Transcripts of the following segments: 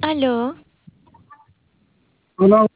Aló, Hola,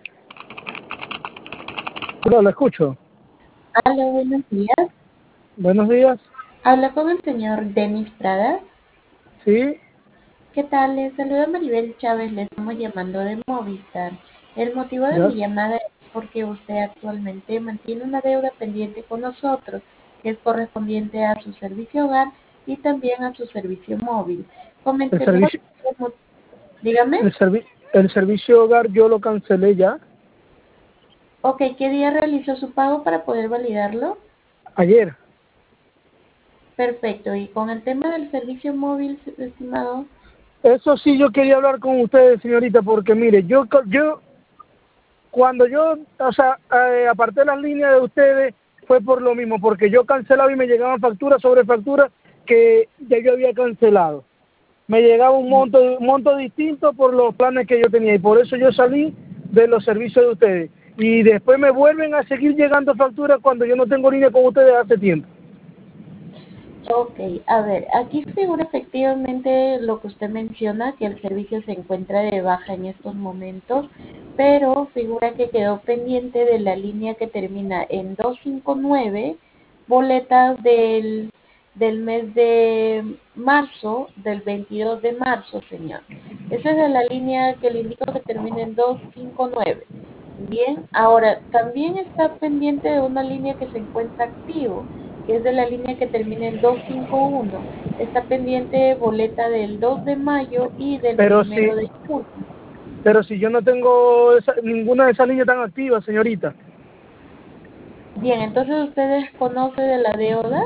hola, la escucho. Hola, buenos días. Buenos días. Habla con el señor Denis Prada. Sí, ¿Qué tal? Les saluda Maribel Chávez. Le estamos llamando de Movistar. El motivo de ya. mi llamada es porque usted actualmente mantiene una deuda pendiente con nosotros, que es correspondiente a su servicio hogar y también a su servicio móvil. El Coménteme, servicio, dígame. el servicio hogar yo lo cancelé ya Ok, ¿qué día realizó su pago para poder validarlo? ayer. Perfecto. Y con el tema del servicio móvil, estimado. Eso sí, yo quería hablar con ustedes, señorita, porque mire, cuando yo, aparté las líneas de ustedes fue por lo mismo, porque yo cancelaba y me llegaban facturas sobre facturas que ya yo había cancelado. Me llegaba un monto distinto por los planes que yo tenía y por eso yo salí de los servicios de ustedes. Y después me vuelven a seguir llegando facturas cuando yo no tengo línea con ustedes hace tiempo. Ok, a ver, aquí figura efectivamente lo que usted menciona, que el servicio se encuentra de baja en estos momentos, pero figura que quedó pendiente de la línea que termina en 259, boletas del mes de marzo, del 22 de marzo, señor. Esa es de la línea que le indico que termina en 259. Bien, ahora también está pendiente de una línea que se encuentra activo, que es de la línea que termina en 251. Está pendiente boleta del 2 de mayo y del Pero primero si, de junio. pero si yo no tengo ninguna de esas líneas tan activas, señorita. Bien, entonces usted desconoce de la deuda.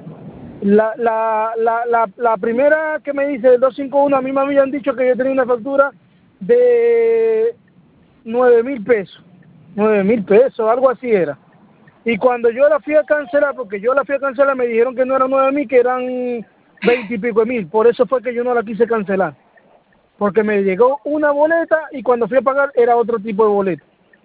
La primera que me dice el 251, a mí me habían dicho que yo tenía una factura de 9.000 pesos. 9.000 pesos, algo así era. Y cuando yo la fui a cancelar, porque yo la fui a cancelar, me dijeron que no eran 9.000, que eran 20 y pico de mil. Por eso fue que yo no la quise cancelar. Porque me llegó una boleta y cuando fui a pagar era otro tipo de boleta.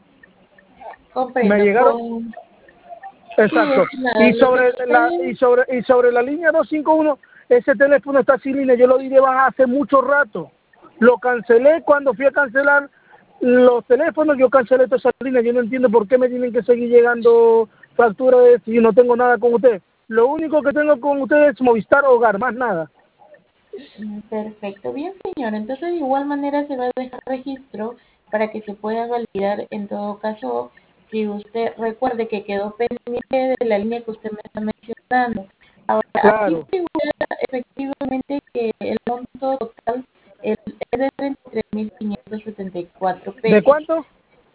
Me Comprendo. llegaron, Sí, exacto. estimado, Y lo que sobre la línea 251, ese teléfono está sin línea. Yo lo di de baja hace mucho rato. Lo cancelé cuando fui a cancelar los teléfonos. Yo cancelé toda esa línea. Yo no entiendo por qué me tienen que seguir llegando facturas si no tengo nada con ustedes. Lo único que tengo con ustedes es Movistar Hogar, más nada. Perfecto, bien señor. Entonces de igual manera se va a dejar registro para que se pueda validar en todo caso si usted recuerde que quedó pendiente de la línea que usted me está mencionando. Ahora, aquí Claro. figura efectivamente que el monto total es de 33.574 ¿De pesos. cuánto?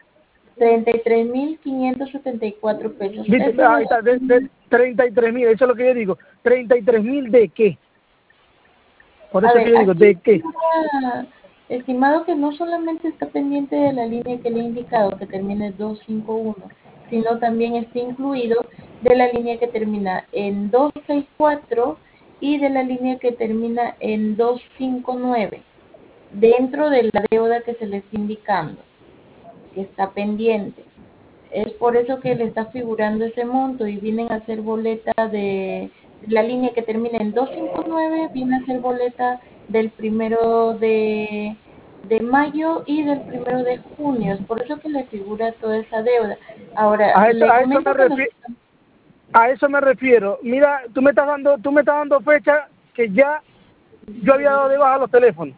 33.574 pesos. Dice, Eso ahí está, de 33.000, eso es lo que yo digo. ¿33.000 de qué? Por A eso que ver, yo digo, aquí ¿de qué? figura, estimado, que no solamente está pendiente de la línea que le he indicado, que termina en 251, sino también está incluido de la línea que termina en 264 y de la línea que termina en 259, dentro de la deuda que se le está indicando, que está pendiente. Es por eso que le está figurando ese monto y vienen a ser boleta de la línea que termina en 259, viene a ser boleta del primero de mayo y del primero de junio. Es por eso que le figura toda esa deuda. Ahora, A eso, le a eso me comento que refiero. nosotros... A eso me refiero. Mira, tú me estás dando fecha que ya yo había dado de baja los teléfonos.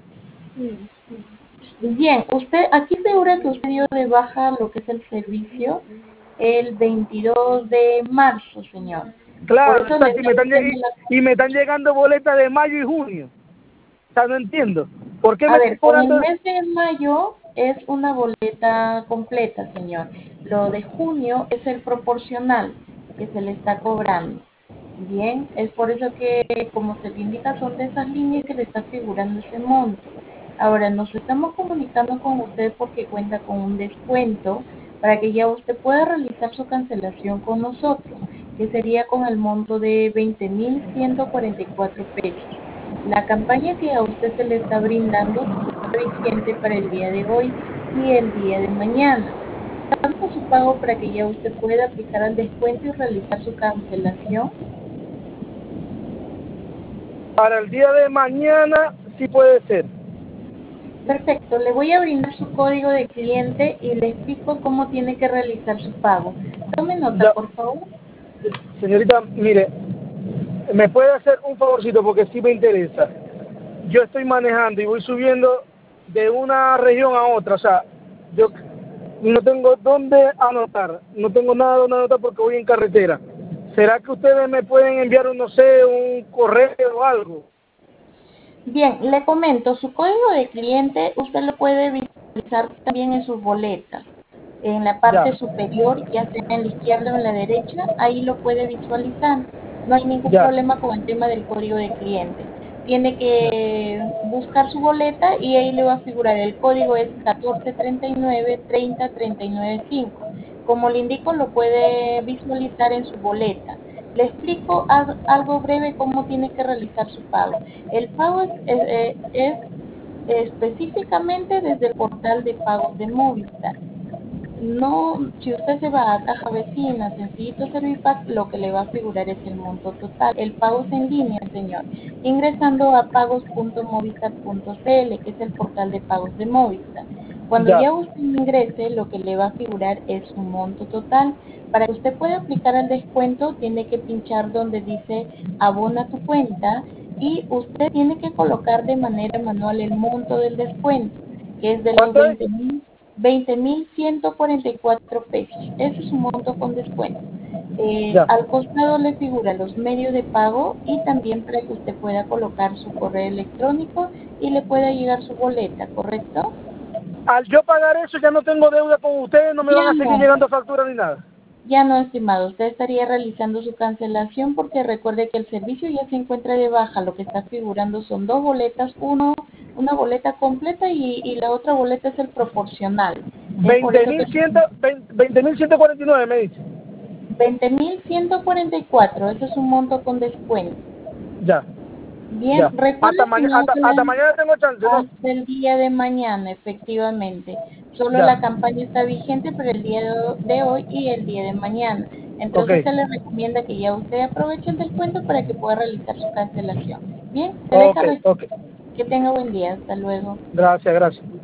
Bien, usted, aquí figura que usted dio de baja lo que es el servicio el 22 de marzo, señor. Por Claro, eso le exacto, estoy diciendo y me están llegando boletas de mayo y junio. O sea, no entiendo. ¿Por qué A me están ver, con el cobrando? mes de mayo es una boleta completa, señor. Lo de junio es el proporcional que se le está cobrando. Bien, es por eso que, como se le indica, son de esas líneas que le está figurando ese monto. Ahora, nos estamos comunicando con usted porque cuenta con un descuento para que ya usted pueda realizar su cancelación con nosotros, que sería con el monto de 20.144 pesos. La campaña que a usted se le está brindando está vigente para el día de hoy y el día de mañana. ¿Cuánto su pago para que ya usted pueda aplicar al descuento y realizar su cancelación? Para el día de mañana sí puede ser. Perfecto, le voy a brindar su código de cliente y le explico cómo tiene que realizar su pago. Tome nota, Ya, por favor. señorita, mire, me puede hacer un favorcito porque sí me interesa. Yo estoy manejando y voy subiendo de una región a otra, o sea, yo no tengo dónde anotar, no tengo nada donde anotar porque voy en carretera. ¿Será que ustedes me pueden enviar, no sé, un correo o algo? Bien, le comento, su código de cliente usted lo puede visualizar también en sus boletas. En la Ya, parte superior, ya sea en la izquierda o en la derecha, ahí lo puede visualizar. No hay ningún ya, problema con el tema del código de cliente. Tiene ya. que buscar su boleta y ahí le va a figurar. El código es 1439-30-39-5. Como le indico, lo puede visualizar en su boleta. Le explico algo breve cómo tiene que realizar su pago. El pago es específicamente desde el portal de pagos de Movistar. No, si usted se va a Caja Vecina, Sencillito Servipack, lo que le va a figurar es el monto total. El pago es en línea, señor, ingresando a pagos.movistar.cl, que es el portal de pagos de Movistar. Cuando Ya. ya usted ingrese, lo que le va a figurar es su monto total. Para que usted pueda aplicar el descuento, tiene que pinchar donde dice abona tu cuenta y usted tiene que colocar de manera manual el monto del descuento, que es de los ¿Cuánto es? 20.144 pesos. Ese es su monto con descuento. Ya. Al costado le figura los medios de pago y también para que usted pueda colocar su correo electrónico y le pueda llegar su boleta, ¿correcto? Al yo pagar eso ya no tengo deuda con ustedes, no me Ya van a seguir no, llegando facturas ni nada. ya no, estimado. Usted estaría realizando su cancelación porque recuerde que el servicio ya se encuentra de baja. Lo que está figurando son dos boletas, una boleta completa y la otra boleta es el proporcional. Es por eso que 20.149 me dice. 20.144, eso es un monto con descuento. Ya, Bien, ya. recuerde, estimado, Hasta mañana tengo chance, ¿no? hasta el día de mañana, efectivamente. Solo Ya. la campaña está vigente para el día de hoy y el día de mañana. Ok, Entonces se le recomienda que ya usted aproveche el descuento para que pueda realizar su cancelación. Bien, se deja ok. que tenga buen día. Hasta luego. Gracias, gracias.